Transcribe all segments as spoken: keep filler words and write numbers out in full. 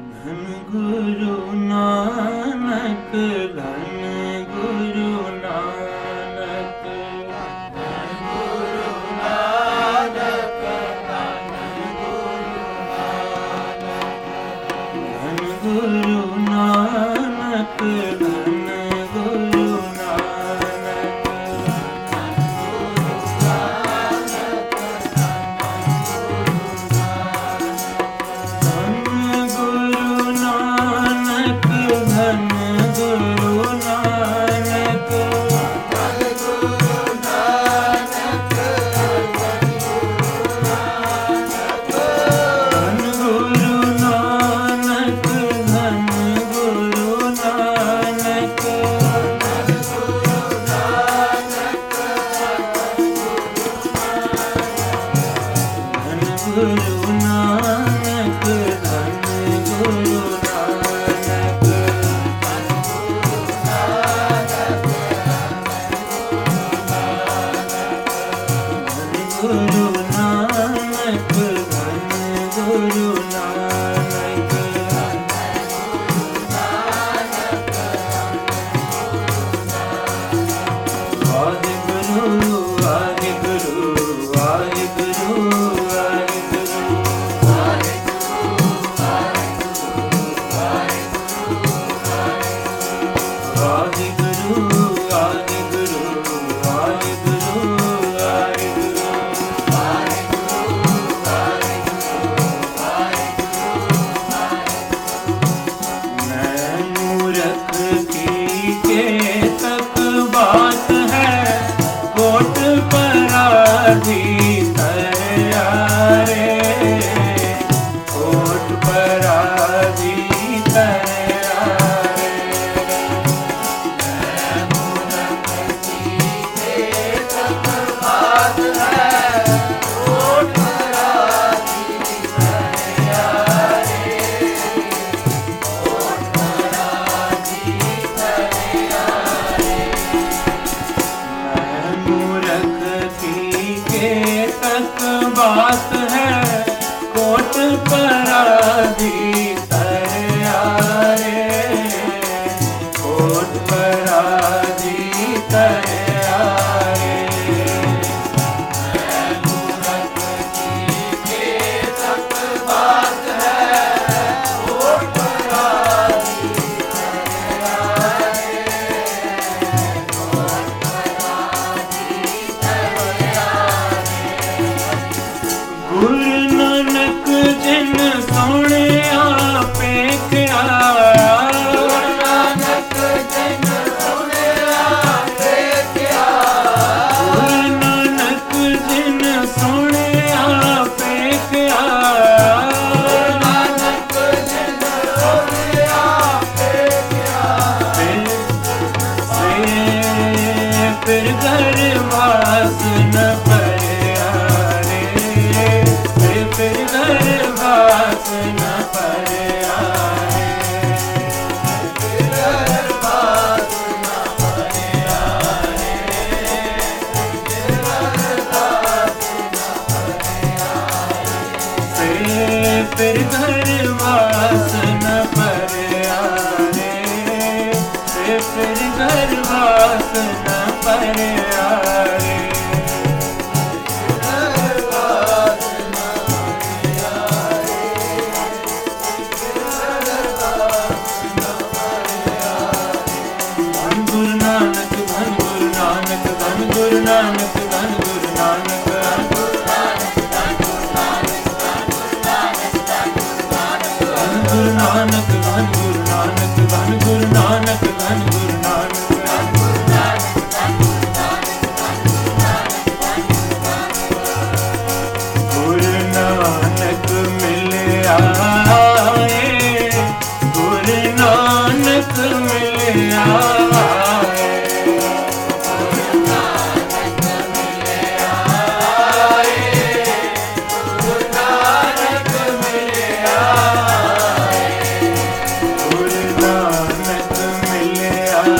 धन गुरु नानक धन गुरु नानक धन गुरु नानक धन गुरु नानक धन गुरु नानक गुरु नानक धन गुरु नानक गुरु नानक धन गुरु नानक वाहिगुरु वाहिगुरु वाहिगुरु बात है कोट पराधी तैयारे कोट पराधी तैयारे मूरख की तक बात है कोट पराधी तैयारे कोट पराधी तैयारे गुरु नानक जिन सोने आपे क्या गुरु नानक जिन सोने आपे क्या गुरु नानक जिन सोने आपे क्या गुरु नानक जिन सोने आपे क्या फिर घर वास न फिर घर वास न पड़े फिर घर वास न पड़े फिर घर वास न पड़े फिर घर वास न पड़े फिर घर वास न पड़े गुरु नानक धन गुरु नानक धन गुरु नानक धन गुरु नानक धन गुरु नानक धन गुरु नानक गुरु नानक मिले आए गुरु नानक मिले आए गुरु नानक मिले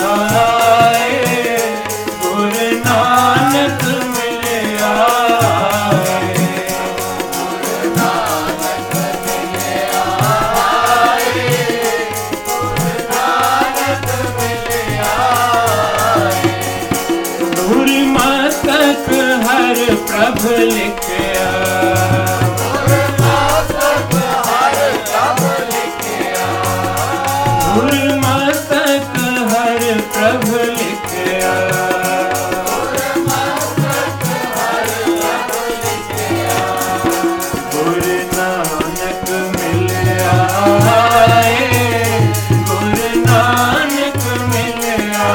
लिखिया, गुर मस्तक हर प्रभ लिखिया, गुरु नानक मिलिया, गुरु नानक मिलिया,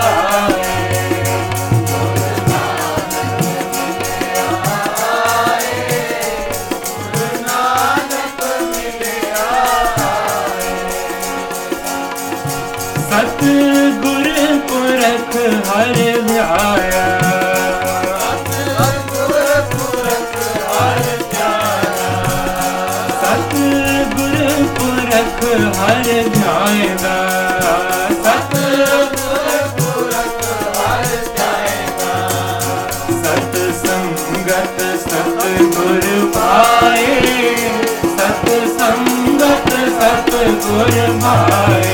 सतगुर पुरख हर ध्याया, सतगुर पुरख हर ध्याएगा, सतगुर पुरख हर ध्याएगा, सतसंगत सतगुर पाए, सतसंगत सतगुर पाए,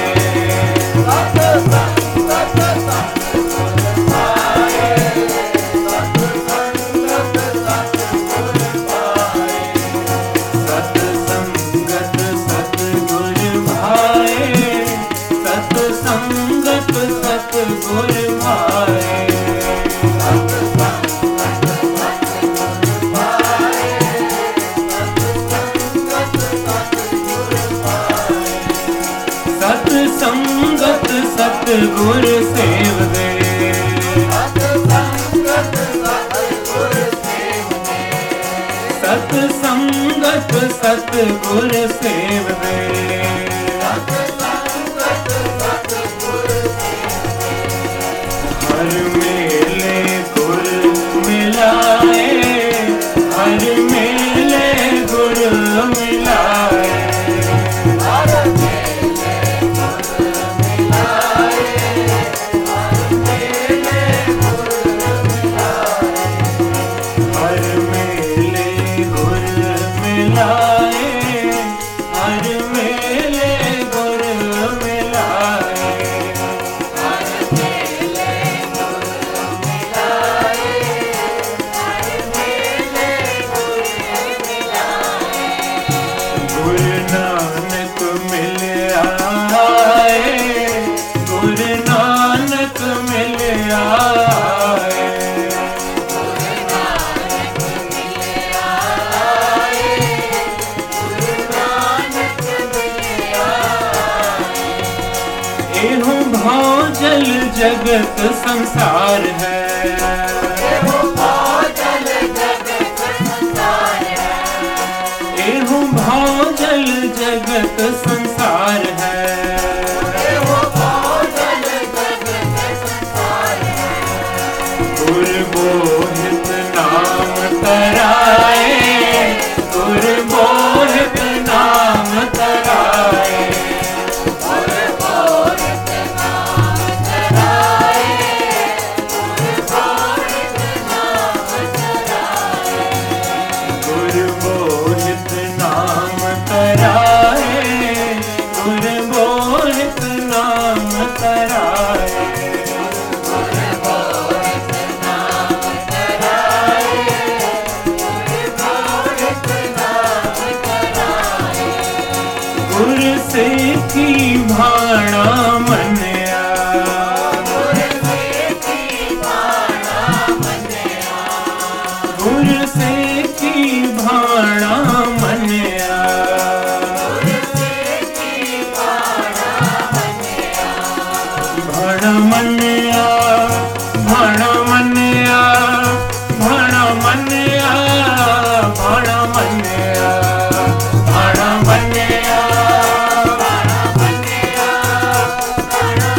सतसंगत सतगुर सेव दे, सतसंगत सतगुर सेव दे, हर मेले गुर मिलाए, हर मेले गुर मिलाए, हर मेले गुर मिलाए, हर मेले गुर मिलाए, हर मेले गुर मिलाए, हर मेले गुर मिलाए, हर मेले गुर मिलाए, हर मेले गुर मिलाए, गुरु नानक मिलिया, गुरु नानक मिलिया, गुरु नानक मिलिया, गुरु नानक मिलिया, एहो भाव जल जगत संसार है, एहो भाव जल जगत संसार है, एहो भाव जल जगत संसार है, एहो भाव जल जगत संसार है, गुर बोहित नाम तराए, गुर बोहित नाम तराए, गुर बोहित नाम तराए, गुर बोहित नाम तराए, गुर बोहित नाम तराए, गुर बोहित नाम तराए, गुर बोहित नाम तराए, गुर बोहित नाम तराए, गुर सेठी भाणा मन्या, गुर सेठी भाणा मन्या, गुर सेठी भाणा मन्या, गुर सेठी भाणा मन्या, भाणा मन्या, भाणा मन्या, भाणा मन्या, भाणा मन्या, भाणा मन्या, भाणा मन्या, भाणा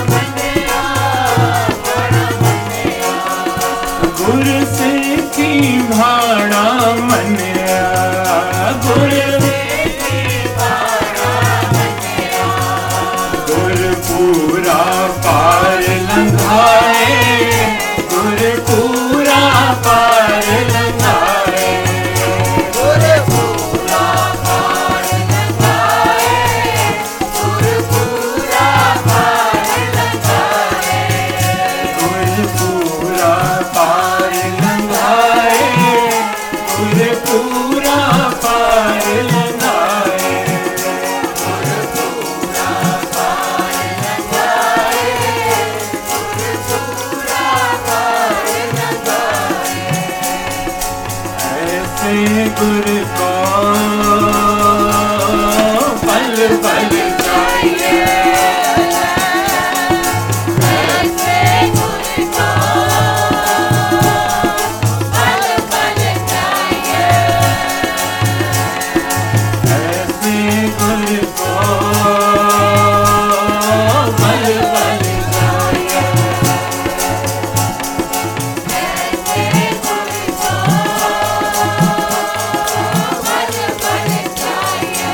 बल चाहिए। ऐसे गुर को बल बल चाहिए। ऐसे गुर को बल बल चाहिए। ऐसे गुर को बल बल चाहिए।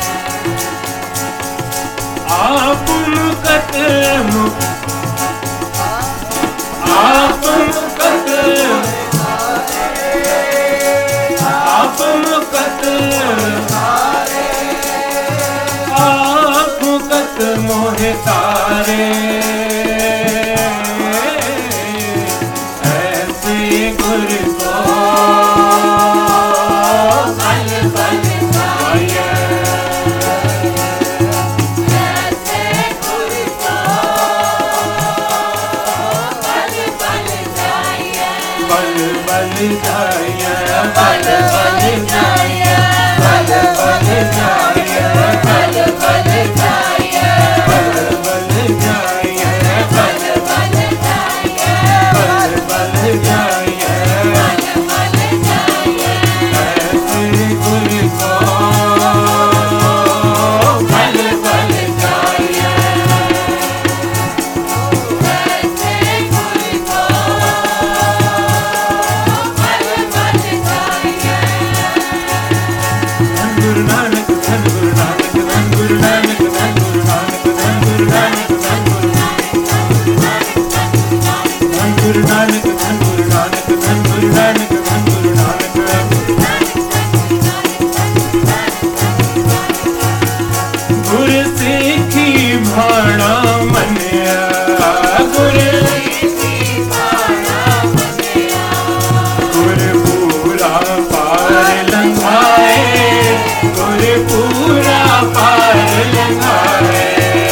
आप मुकत आप मुकत आप मुकत आप मुकत मोहे तारे। ऐसे गुर को बल बल चाहिए। ऐसे गुर को बल बल चाहिए। बल बल चाहिए। बल बल चाहिए। बल बल चाहिए। बल बल चाहिए। बल बल चाहिए। बल बल चाहिए। बल बल चाहिए। बल बल चाहिए। ऐसे गुर को बल बल चाहिए। ऐसे गुर को बल बल चाहिए। धन गुरु नानक धन गुरु नानक धन गुरु नानक धन गुरु नानक धन गुरु नानक धन गुरु नानक धन गुरु नानक धन गुरु नानक धन गुरु नानक धन गुरु नानक। गुर सिखी भाणा मनिया। गुर गुर पूरा पार लंघाए। गुर पूरा पार लंघाए।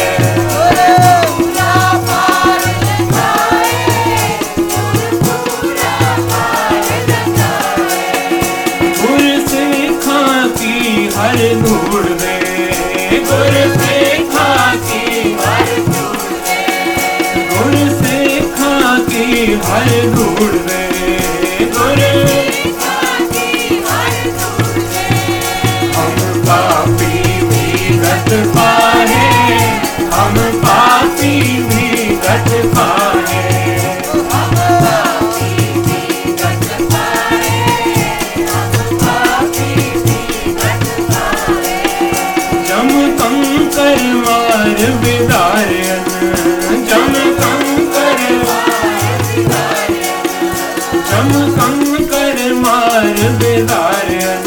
गुर सिखा की हर धूड़ दे। गुर सिखा की हर धूड़ दे। गुर सिखा की हर धूड़ दे। गुर सिखा की हर धूड़ दे। हम पापी भी गत पाए। हम पापी भी गत पाए। हम पापी भी गत पाए। हम पापी भी गत पाए। जम कंकर मार बिदारन। जम कंकर जम कंकर मार बिदारन।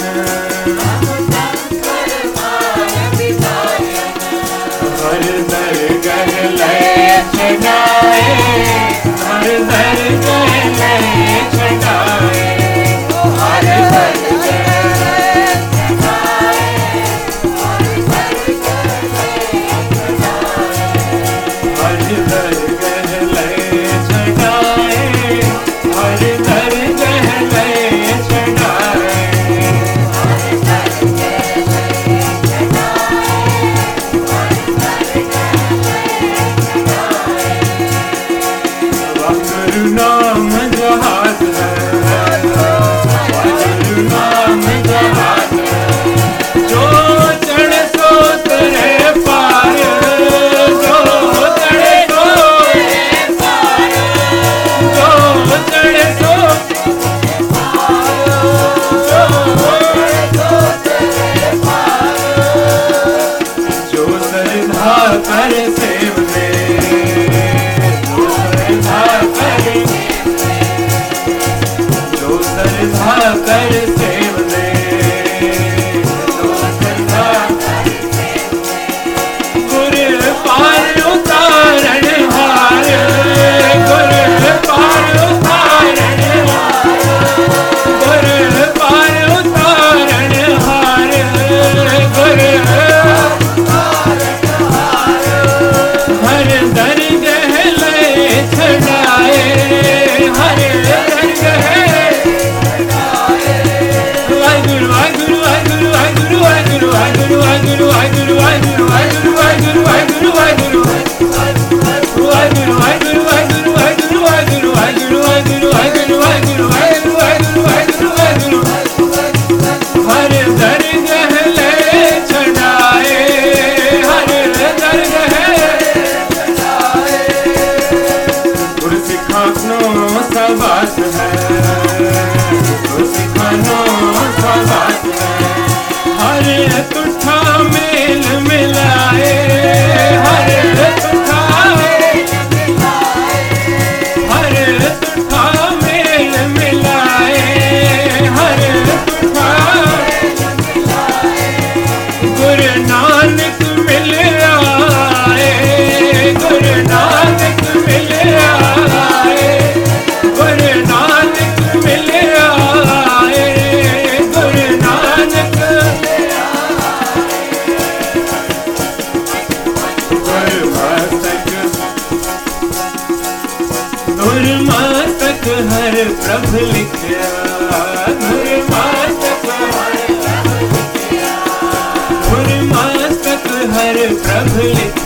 हर दर गह लय छटाए। हर दर गह लय छटाए। हर दर गह लय छटाए। हर दर गह लय छटाए। हर दर गह लय छटाए। हर दर गह लय छटाए। हर दर गह लय छटाए। हर दर गह लय छटाए। वाहिगुरु नाम जहाज है। वाहिगुरु नाम जहाज है। जो चढ़े सो तेरे पार। जो चढ़े सो तेरे पार। जो चढ़े सो तेरे पार। जो चढ़े सो तेरे पार। जो श्रद्धा कर सेव दे। जो श्रद्धा कर जो श्रद्धा कर सेव दे। जो श्रद्धा कर सेव दे। गुर पार उतारण हार। गुर पार उतारण हार। गुर पार उतारण हार। गुर बात है, तो सिखानो सा बात है। हर तुठा मेल मिलाए, हर तुठा हर तुठा मेल मिलाए, हर तुठा गुरु नानक मिल आए, गुरु नानक मिल आए, गुरु नानक मिल आए, गुरु नानक गुरमस्तक हर प्रभ लिखया, गुरमस्तक हर गुरमस्तक हर प्रभ लिखया।